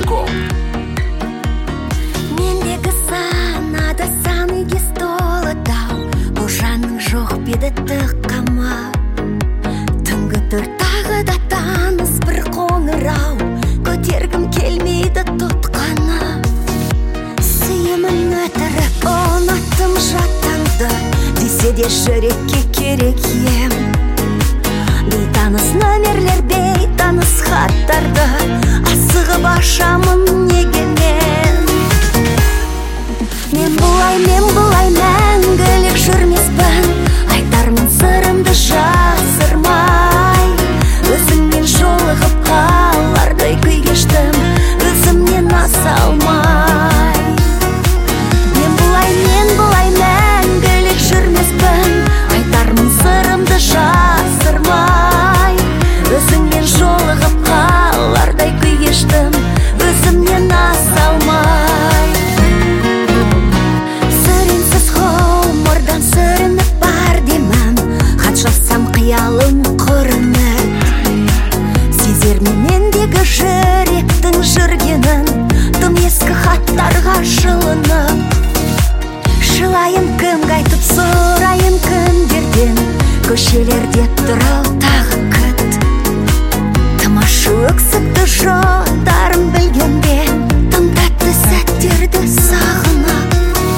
Zenit.com. Мендегі санада саны кез толы тау, бұл жанның жоқ беді тыққама. Түнгі тұр тағы да таныс бір қоңырау, көтергім келмейді тұтқаны. Сүйемін өтірік, ұнаттым жаттанды, десе де жүрекке керек ем. Бейтаныс нөмерлер, бейтаныс хаттарды асығып ашамын неге мен. Мен бұлай мәңгілік жүрмеспін, айтармын сырымды жасырмай. Өзіңмен жолығып қалардай күй кештім, өзімнен аса алмай. Мен бұлай мәңгілік жүрмеспін, айтармын сырымды жасырмай. Өзіңмен жолығып қалардай күй кештім, өзімнен аса алмай. Сүрінсіз ғұмырдан сүрініп бар деймін, хат жазсам қиялым құрынып. Сезер менендегі жүректің жүргенін, тым ескі хаттарға жылынып. Жылайын кімге айтып сұрайын күндерден, көшелерде тұрау тағы күт. Тым ашу өксікті жотарым білгенде, тым тәтті сәттерді сағынып.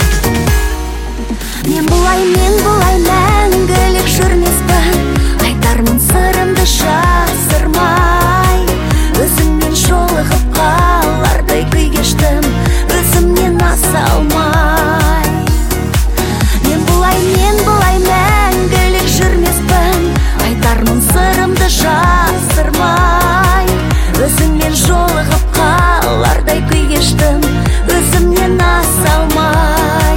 Мен бұлай мәңгілік жүрмеспін, айтармын сырымды жасырмай. Өзіңмен жолығып қалардай күй кештім, өзімнен аса алмай. Мен бұлай мәңгілік жүрмеспін, айтармын сырымды жасырмай. Өзіңмен жолығып қалардай күй кештім, өзімнен аса алмай.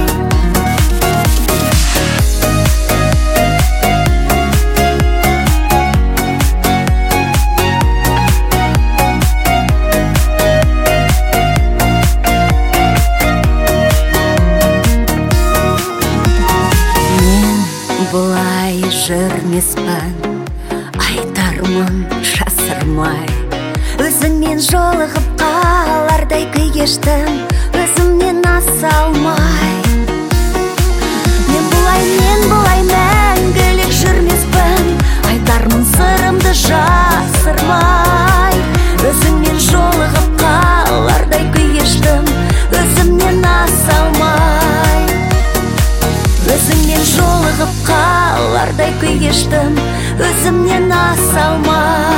Бұлай жүрмеспін, айтармын жасырмай. Өзіңмен жолығып қалардай күй кештім, өзімнен аса алмай. Мен бұлай мәңгілік жүрмеспін, айтармын сырымды жасырмай. Өзіңмен жолығып қалардай күй кештім, өзімнен аса алмай. Өзіңмен жолығып қалардай күй кештім, өзімнен аса алмай.